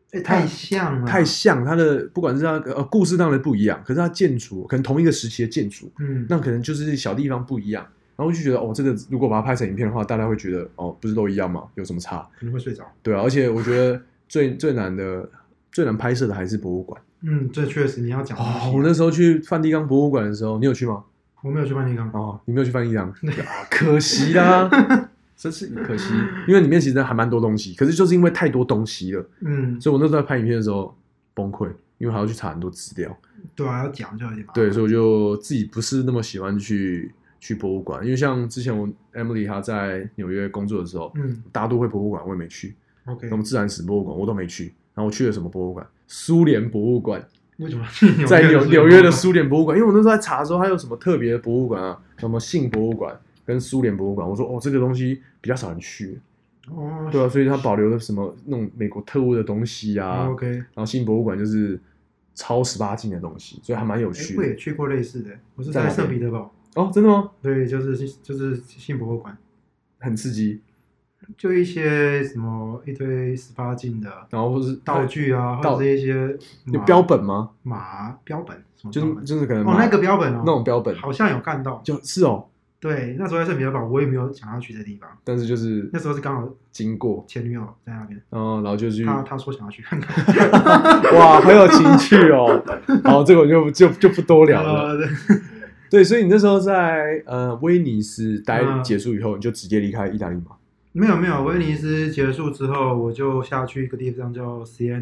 S2: 太像了，
S1: 太像它的，不管是它故事当然不一样，可是它建筑可能同一个时期的建筑，那可能就是小地方不一样，然后就觉得这个如果把它拍成影片的话，大家会觉得不是都一样吗？有什么差？
S2: 可能会睡着。
S1: 对啊，而且我觉得最难拍摄的还是博物馆。
S2: 这确实你要讲
S1: 我那时候去梵蒂冈博物馆的时候，你有去吗？
S2: 我没有去梵蒂冈。
S1: 你没有去梵蒂冈，可惜啦。真是可惜，因为里面其实还蛮多东西，可是就是因为太多东西了，所以我那时候在拍影片的时候崩溃，因为还要去查很多资料。
S2: 对啊，要讲就有点麻烦。
S1: 对，所以我就自己不是那么喜欢去博物馆，因为像之前我 Emily 她在纽约工作的时候，大都会博物馆我也没去
S2: ，OK，
S1: 那么自然史博物馆我都没去，然后我去了什么博物馆？苏联博物馆。
S2: 为什么？
S1: 在纽约的苏联博物馆，因为我那时候在查说它有什么特别的博物馆啊，什么性博物馆。跟苏联博物馆，我说这个东西比较少人去，对啊，所以它保留了什么那种美国特务的东西啊
S2: ，OK，
S1: 然后性博物馆就是超18禁的东西，所以还蛮有趣的。
S2: 我也去过类似的，我是在圣彼得堡。
S1: 真的吗？
S2: 对，就是性博物馆，
S1: 很刺激，
S2: 就一些什么一堆18禁的，
S1: 然后或是
S2: 道具啊，或者是一些
S1: 有标本吗？
S2: 标本，
S1: 就是可能
S2: 那个标本
S1: 那种标本，
S2: 好像有看到，
S1: 就是
S2: 对，那时候在圣彼得堡，我也没有想要去这地方，
S1: 但是就是
S2: 那时候是刚好
S1: 经过
S2: 前女友在那边，
S1: 然后就去
S2: 他说想要去看看，
S1: 哇，很有情趣哦。好，这个我就不多聊了。对，所以你那时候在威尼斯待结束以后，你就直接离开意大利吗？
S2: 没有，威尼斯结束之后，我就下去一个地方叫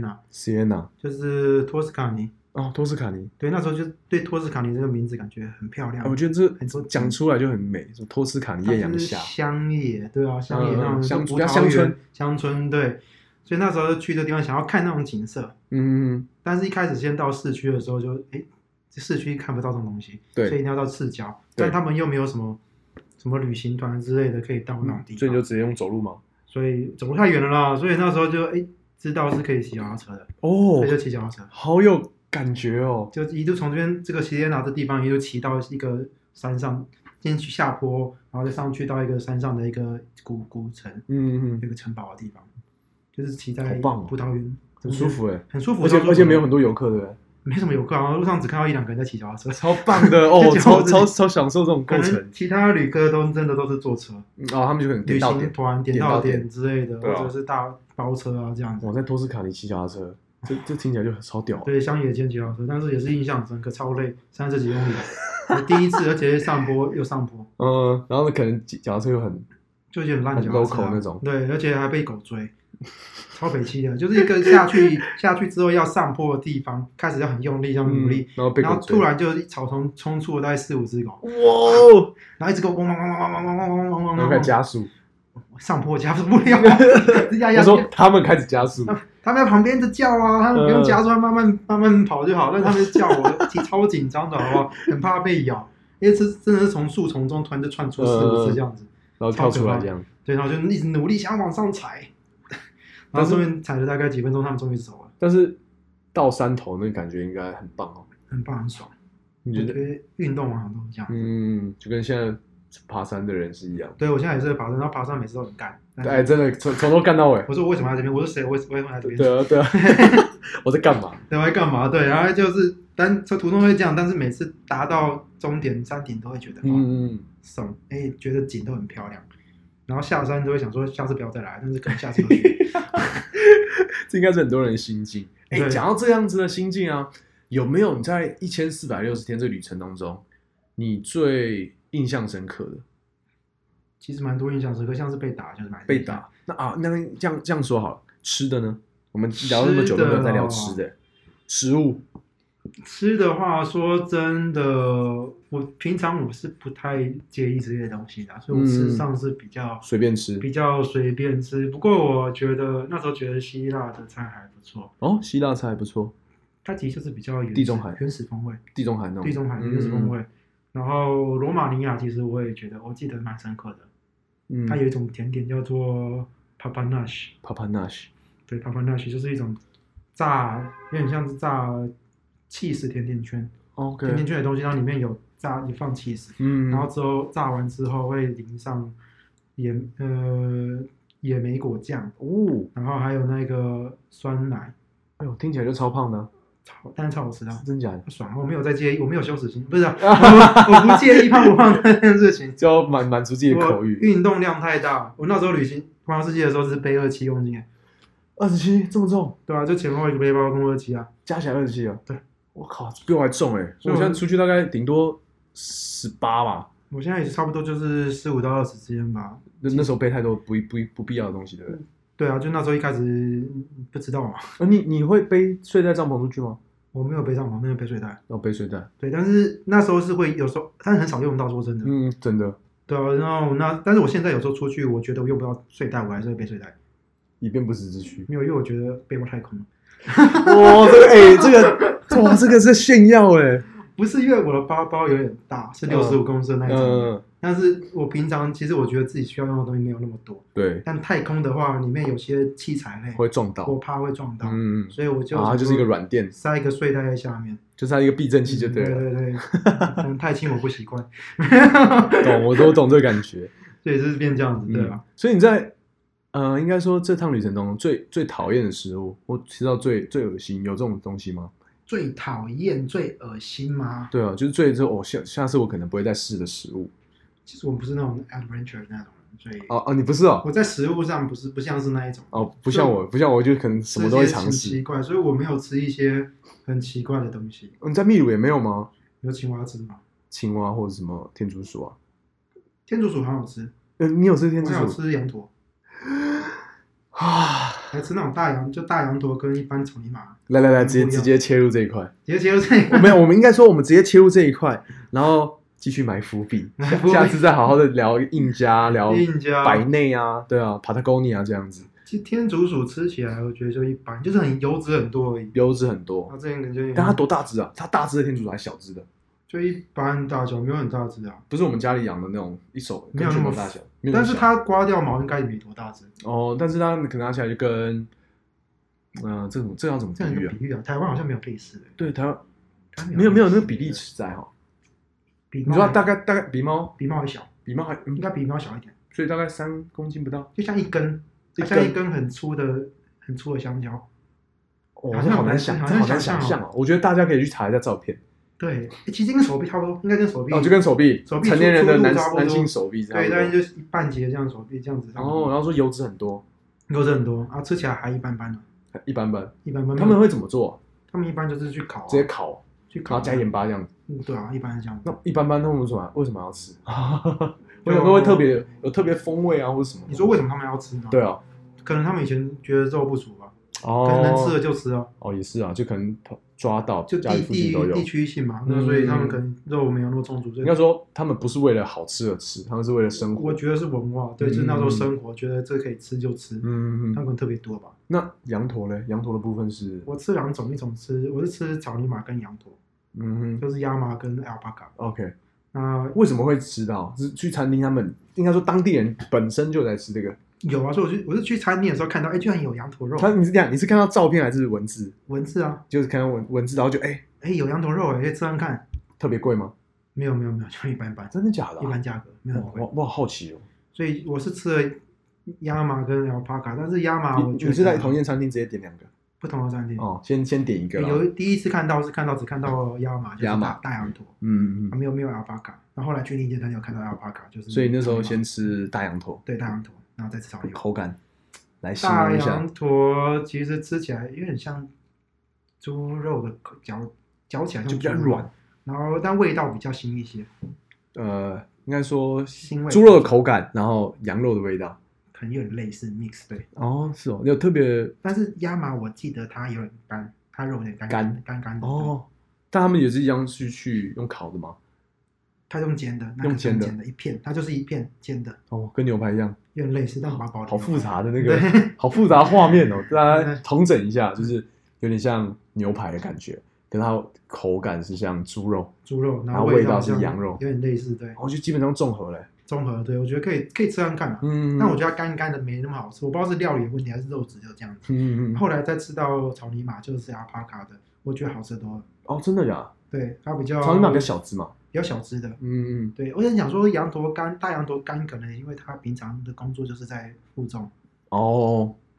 S2: Siena， 就是托斯卡尼。
S1: 托斯卡尼，
S2: 对，那时候就对托斯卡尼这个名字感觉很漂亮。
S1: 我觉得这讲出来就很美，说托斯卡尼艳阳下，
S2: 乡野，对啊，乡野那种乡村，对。所以那时候就去这地方，想要看那种景色。但是一开始先到市区的时候就，市区看不到这种东西，
S1: 对，
S2: 所以一定要到市郊。但他们又没有什么旅行团之类的可以到那种地方，
S1: 所以你就直接用走路吗？
S2: 所以走太远了啦，所以那时候就知道是可以骑脚踏车的，所以就骑脚踏车，
S1: 好有感觉哦！
S2: 就一路从这个西耶纳的地方一路骑到一个山上，先去下坡，然后再上去到一个山上的一个古城，一个城堡的地方，就是骑在葡萄园，
S1: 很舒服
S2: 很舒服，
S1: 而且没有很多游客，对不对？
S2: 没什么游客，然后路上只看到1-2个人在骑脚踏车，
S1: 超棒的超享受这种过程。
S2: 其他旅客真的都是坐车，
S1: 他们就可能
S2: 旅行团点到点之类的，或者是大包车啊这样子。
S1: 我在托斯卡尼骑脚踏车。这听起来就超屌。
S2: 对，乡野间骑脚踏车，但是也是印象深刻，超累，30几公里，我第一次，而且上坡又上坡。
S1: 然后可能脚踏车又
S2: 就有点烂脚踏车
S1: 那种。
S2: 对，而且还被狗追，超北七的，就是一个下去之后要上坡的地方，开始要很用力，要努力，然后突然就一草丛冲出了大概4-5只狗，哇！然后一直狗汪汪汪汪汪汪汪汪汪汪，
S1: 然后开始加速。
S2: 上坡加速不了，
S1: 我说他们开始加速，
S2: 他们在旁边就叫啊，他们不用加速，慢慢跑就好。但他们叫我，超紧张的，好不好？很怕被咬，因为这真的是从树丛中突然就窜出4-5只这样子，
S1: 然后跳出来这样。
S2: 对，然后就一直努力想要往上踩，然后终于踩了大概几分钟，他们终于走了。
S1: 但是到山头那感觉应该很棒哦，
S2: 很棒很爽。
S1: 你觉得
S2: 运动啊都这样，
S1: 就跟现在爬山的人是一样。
S2: 对，我现在也是爬山，然后爬山每次都很干。
S1: 真的从头干到尾。
S2: 我说我为什么在这边？我是谁？我为什么在这边？
S1: 对啊，我在干嘛？
S2: 对，我在干嘛？对，然后就是途中会这样，但是每次达到终点山顶都会觉得爽，觉得景都很漂亮。然后下山都会想说下次不要再来，但是可能下次会去。
S1: 这应该是很多人的心境。讲到这样子的心境啊，有没有你在1460天这个旅程当中，你最印象深刻的？
S2: 其实蛮多印象深刻，像是被打就是
S1: 被打。那这样说好了，吃的呢？我们聊了那么久都没有在聊吃的食物。
S2: 吃的话，说真的，我平常是不太介意这些东西的，所以我吃上是比较
S1: 随便吃，
S2: 不过我觉得那时候觉得希腊的菜还不错。
S1: 希腊菜还不错。
S2: 它其实就是比较
S1: 地中海
S2: 原始风味，
S1: 地中海原
S2: 始风味。然后罗马尼亚其实我也觉得，我记得蛮深刻的。它有一种甜点叫做 papanache。对 ，papanache 就是一种有点像是炸cheese甜甜圈。甜甜圈的东西，然后里面有放cheese，然后之后炸完之后会淋上野莓果酱，然后还有那个酸奶，
S1: 哎呦，听起来就超胖的，
S2: 但是超好吃的，
S1: 真假的？
S2: 爽，我没有在介意，我没有羞耻心，不是、我不介意胖不胖这件事情，
S1: 就要满足自己的口欲。
S2: 运动量太大，我那时候旅行环游世界的时候是背27公斤
S1: ，27这么重？
S2: 对啊，就前后一个背包共27啊，
S1: 加起来27啊？
S2: 对，
S1: 我靠，比我还重所以我现在出去大概顶多18吧。
S2: 我现在也差不多就是15到20之间吧。
S1: 那时候背太多不必要的东西，对不对？
S2: 对啊，就那时候一开始不知道嘛。
S1: 你会背睡袋帐篷出去吗？
S2: 我没有背帐篷，没有背睡袋。
S1: 背睡袋。
S2: 对，但是那时候是会有时候，但是很少用到，说真的。
S1: 真的。
S2: 对啊，然后但是我现在有时候出去，我觉得我用不到睡袋，我还是会背睡袋，
S1: 以便不时之需。
S2: 没有，因为我觉得背包太空了。
S1: 哇，这个是炫耀
S2: 不是因为我的包包有点大，是65公升那种，但是我平常其实我觉得自己需要用的东西没有那么多。
S1: 对。
S2: 但太空的话，里面有些器材类
S1: 会撞到，
S2: 我怕会撞到，所以我就
S1: 它就是一个软垫，
S2: 塞一个睡袋在下面，
S1: 就是它一个避震器就对了。
S2: 对，可能太轻我不习惯。
S1: 我都懂这个感觉，
S2: 所以就是变这样子，对吧？
S1: 所以你在应该说这趟旅程中最讨厌的食物，或吃到最恶心，有这种东西吗？
S2: 最讨厌、最恶心吗？
S1: 对啊，就是下次我可能不会再试的食物。
S2: 其实我不是那种 adventure 那种人，所以
S1: 你不是哦？
S2: 我在食物上不像是那一种
S1: 不像我就可能什么都会尝试。
S2: 奇怪，所以我没有吃一些很奇怪的东西。
S1: 你在秘鲁也没有吗？
S2: 有青蛙吃吗？
S1: 青蛙或者什么天竺鼠啊？
S2: 天竺鼠很好吃。
S1: 你有吃天竺鼠？
S2: 我有吃羊驼。还吃那种大羊驼跟一般草泥马。
S1: 来，直接切入这一块。
S2: 没有，
S1: 我们应该说我们直接切入这一块，然后继续埋伏笔，下次再好好的聊印加，聊百内啊，对啊 ，Patagonia 这样子。
S2: 其实天竺鼠吃起来我觉得就一般，就是很油脂很多而已。
S1: 油脂很多。但它多大只啊？它大只的天竺鼠还是小只的？
S2: 就一般大小，没有很大只啊。
S1: 不是我们家里养的那种一手
S2: 没有那么
S1: 大小，
S2: 但是它刮掉毛应该也没多大只。
S1: 但是它可能拿起来就跟这要怎么比喻啊？
S2: 比喻啊，台湾好像没有类似的。
S1: 对，台湾没有那个比例尺在哈。你说大概比猫
S2: 还小，
S1: 比猫还
S2: 应该比猫小一点，
S1: 所以大概3公斤不到，
S2: 就像一根很粗的香蕉。
S1: 好难想象哦。我觉得大家可以去查一下照片。
S2: 对，其实跟手臂差不多，应该跟手臂。
S1: 就跟手臂成年人的男性手臂这样。
S2: 对，大概就是一半截这样手臂这样子。
S1: 然后说油脂很多
S2: 啊，吃起来还一般般。
S1: 一般般。他们会怎么做？
S2: 他们一般就是去烤，
S1: 直接烤，然后加盐巴这样子。
S2: 对啊，一般是这样。
S1: 那一般他们为什么要吃？我想说会有特别风味啊，或者什么？
S2: 你说为什么他们要吃呢？
S1: 对啊，
S2: 可能他们以前觉得肉不足吧。可能能吃的就吃啊。
S1: 也是啊，就可能抓到
S2: 就
S1: 家里附近都有
S2: 地区性嘛，那所以他们可能肉没有那么充足。
S1: 应该说他们不是为了好吃而吃，他们是为了生活。
S2: 我觉得是文化，对，就是那时候生活，觉得这可以吃就吃。他们可能特别多吧。
S1: 那羊驼呢？羊驼的部分是？
S2: 我吃2种，一种我是吃草泥马跟羊驼，就是亚马跟 alpaca。
S1: OK，
S2: 那
S1: 为什么会吃到？是去餐厅，他们应该说当地人本身就在吃这个。
S2: 有啊，所以我是去餐厅的时候看到，居然有羊驼肉。
S1: 你是看到照片还是文字？
S2: 文字啊，
S1: 就是看到文字，然后就
S2: 有羊驼肉可以吃看看。
S1: 特别贵吗？
S2: 没有，就一般般。
S1: 真的假的？
S2: 一般价格，没有很贵。
S1: 我好好奇哦。
S2: 所以我是吃了亚马跟 alpaca， 但是亚马我觉得
S1: 你是在同一间餐厅直接点2个？
S2: 不同的餐厅
S1: 先点一个。
S2: 第一次看到只看到亚马，就是大羊驼，没有 alpaca。然后后来去另一间餐厅有看到 alpaca，就是。
S1: 所以那时候先吃大羊驼。
S2: 对，大羊驼，然后再吃草泥马。
S1: 口感来形容一下。
S2: 大羊驼其实吃起来有点像猪肉的嚼起来就
S1: 比较软，
S2: 然后但味道比较腥一些。
S1: 应该说
S2: 腥味，
S1: 猪肉的口感，然后羊肉的味道。
S2: 可能有点类似 mix 对。
S1: 是哦，有特别。
S2: 但是亚马我记得它有点干，它肉有点干的。
S1: 但他们也是一样是去用烤的吗？
S2: 它用煎的，
S1: 用煎的
S2: 一片，它就是一片煎的。
S1: 跟牛排一样。
S2: 有点类似，但薄薄的。
S1: 好复杂的那个，好复杂画面哦！大家统整一下，就是有点像牛排的感觉，跟它口感是像猪肉，
S2: 然
S1: 后味道是羊肉，
S2: 有点类似，对。
S1: 我觉得基本上综合嘞。
S2: 对，我觉得可以吃看看。但我觉得它干干的没那么好吃，我不知道是料理的问题还是肉质就这样子。后来再吃到草泥马，就是alpaca的，我觉得好吃多了。
S1: 真的假？
S2: 对，它比较
S1: 草泥马比较小只嘛。
S2: 比较小只的。对，我想讲说大羊驼干，可能因为他平常的工作就是在负重。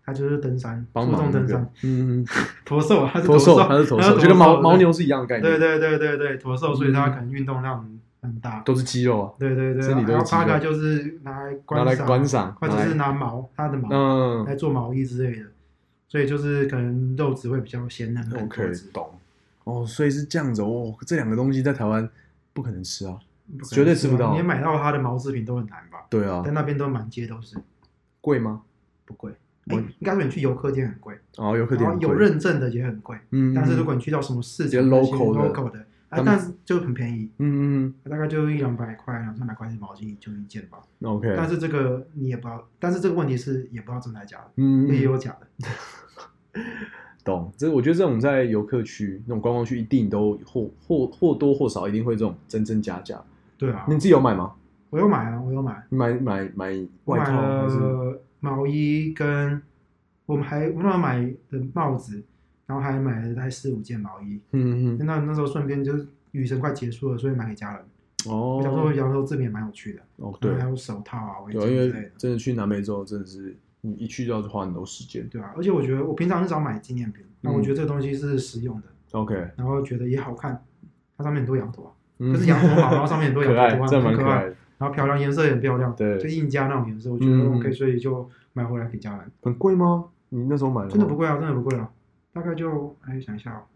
S2: 它就是登山，
S1: 帮忙
S2: 登山，驼兽，它是
S1: 驼兽，就跟牦牛是一样的概念。
S2: 对，驼兽，所以它可能运动量很大，
S1: 都是肌肉啊。
S2: 对，然后帕卡就是拿来观赏，或者是拿它的毛来做毛衣之类的，所以就是可能肉质会比较鲜嫩。
S1: OK， 懂。哦，所以是这样子哦，这两个东西在台湾不可能吃啊，绝对吃不到。
S2: 你买到它的毛制品都很难吧？
S1: 对啊，
S2: 在那边都满街都是。贵吗？不贵。应该说你去游客店很贵。
S1: 哦，游客店很贵。
S2: 有认证的也很贵。但是如果你去到什么市场 local 的，但是就很便宜。大概就100-200块、200-300块的毛巾就一件吧。
S1: OK。
S2: 但是这个你也不知道，但是这个问题是也不知道真的还是假的。也有假的。
S1: 懂，我觉得这种在游客区、那种观光区，一定都或多或少一定会这种真假假。
S2: 对啊，
S1: 你自己有买吗？
S2: 我有买啊，我有买。
S1: 买外套还是
S2: 毛衣跟我那买的帽子，然后还买了大概4-5件毛衣。那时候顺便就是雨神快结束了，所以买给家人。我想说扬州这边也蛮有趣的。对，还有手套啊、围巾之类的。因为
S1: 真的去南美洲真的是。你一去就要花很多时间，
S2: 对啊，而且我觉得我平常很少买纪念品，那我觉得这个东西是实用的
S1: ，OK，
S2: 然后觉得也好看，它上面很多羊头就是羊头毛，然后上面很多羊头图案，很可爱，然后漂亮，颜色也很漂亮，对，就印加那种颜色，我觉得 OK，所以就买回来给家人。
S1: 很贵吗？你那时候买的？
S2: 真的不贵啊，大概就想一下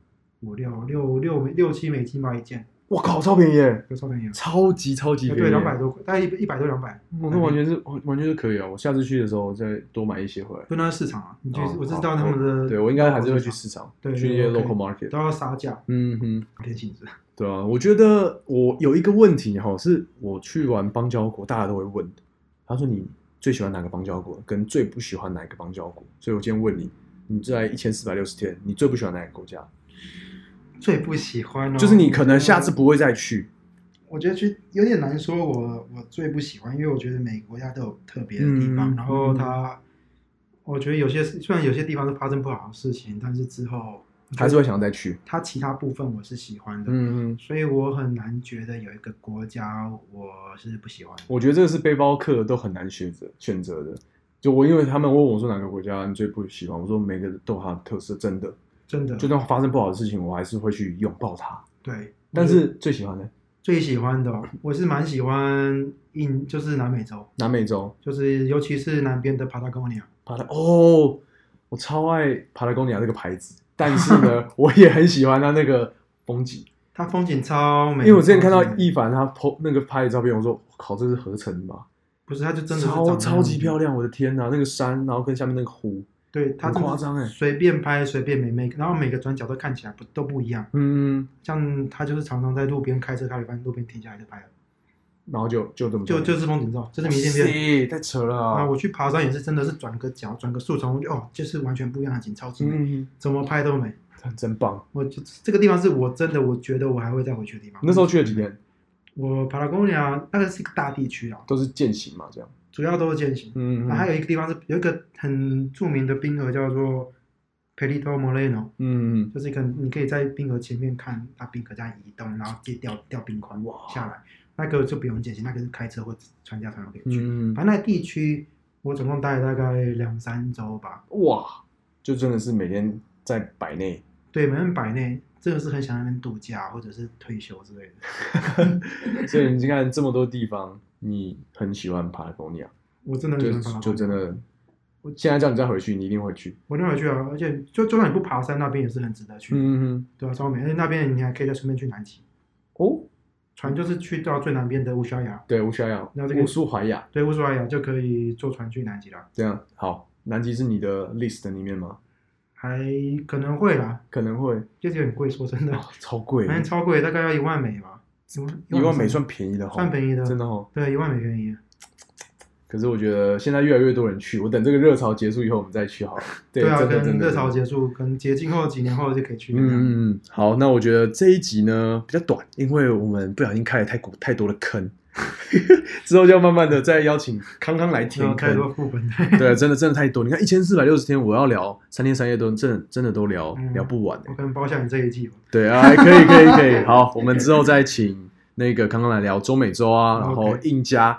S2: ，6-7美金吧一件。
S1: 我靠，超便宜耶！
S2: 超便宜，
S1: 超级便宜，
S2: 对，200多块，大概100多200。
S1: 那完全是可以啊！我下次去的时候再多买一些回来。
S2: 就那市场啊，我知道他们的。
S1: 对，我应该还是会去市场，去一些 local market，
S2: 都要杀价。偏性质。
S1: 对啊，我觉得我有一个问题哈，是我去完邦交国，大家都会问的。他说你最喜欢哪个邦交国，跟最不喜欢哪个邦交国？所以我今天问你，你在1460天，你最不喜欢哪个国家？
S2: 最不喜欢
S1: 就是你可能下次不会再去。
S2: 我觉得有点难说我最不喜欢，因为我觉得每个国家都有特别的地方，然后我觉得虽然有些地方是发生不好的事情，但是之后
S1: 还是会想要再去。
S2: 它其他部分我是喜欢的，所以我很难觉得有一个国家我是不喜欢的。
S1: 我觉得这个是背包客都很难选择的。就因为他们问我说哪个国家你最不喜欢，我说每个都有它的特色，真的，就算发生不好的事情，我还是会去拥抱它。
S2: 对，
S1: 但是最喜欢的。
S2: 最喜欢的，我是蛮喜欢就是南美洲，就是尤其是南边的 Patagonia。
S1: 我超爱 Patagonia 这个牌子，但是呢，我也很喜欢它那个风景。
S2: 它风景超美，
S1: 因为我之前看到一凡他那个拍的照片，我说靠，这是合成吧？
S2: 不是，它就真的是
S1: 超级漂亮，我的天哪！那个山，然后跟下面那个湖。
S2: 对，它
S1: 很夸张
S2: 随便拍随便然后每个转角都看起来都不一样。像他就是常常在路边开车咖喱饭，路边停下来就拍了，
S1: 然后就这么
S2: 就是风景照，这是明信片。
S1: 太扯了啊！
S2: 我去爬山也是真的是转个角转个树丛，就是完全不一样的景，超级美，怎么拍都美，
S1: 真棒。
S2: 这个地方是我觉得我还会再回去的地方。
S1: 那时候去了几天？
S2: 我Patagonia大概是一个大地区啊，
S1: 都是健行嘛，这样。
S2: 主要都是健行，还有一个地方是有一个很著名的冰河叫做 Perito Moreno，就是你可以在冰河前面看它冰河这样移动，然后掉冰块下来，那个就不用健行，那个是开车或船家才可以去。反正那地区我总共待了大概2-3周吧。
S1: 哇，就真的是每天在摆内。
S2: 对，每天摆内，真的是很想在那边度假或者是退休之类的。
S1: 所以你看这么多地方。你很喜欢Patagonia，
S2: 我真的很喜欢Patagonia，
S1: 就真的，现在叫你再回去，你一定会去。
S2: 我一定会去啊！而且就算你不爬山，那边也是很值得去。对啊，超美！而且那边你还可以再顺便去南极。船就是去到最南边的乌苏亚。对，乌苏亚。乌苏怀亚。对，乌苏怀亚就可以坐船去南极了。这样好，南极是你的 list 里面吗？还可能会啦，可能会，就是很贵，说真的，超贵，反正超贵，大概要1万美吧。1万美算便宜的，算便宜的，真的哦。对，1万美便宜。可是我觉得现在越来越多人去，我等这个热潮结束以后我们再去好了。对啊，跟热潮结束，跟解禁后几年后就可以去。好，那我觉得这一集呢比较短，因为我们不小心开了太多的坑，之后就要慢慢的再邀请康康来填坑。太多副本，对，真的太多。你看1460天，我要聊3天3夜都真的都聊不完。我可能包下你这一季吧。对啊，可以。好，我们之后再请那个康康来聊中美洲啊，然后印加。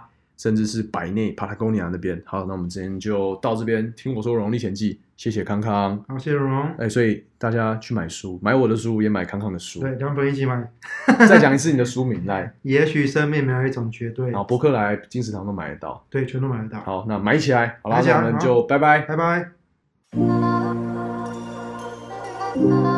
S1: 甚至是百内 Patagonia 那边。好，那我们今天就到这边，听我说《荣历险记》，谢谢康康。
S2: 好，谢谢荣。
S1: 所以大家去买书，买我的书，也买康康的书。
S2: 对，2本一起买。
S1: 再讲一次你的书名来。
S2: 也许生命没有一种绝对。
S1: 然后博客来、金石堂都买得到。
S2: 对，全都买得到。
S1: 好，那买起来。好啦，那我们就拜拜。
S2: 拜拜。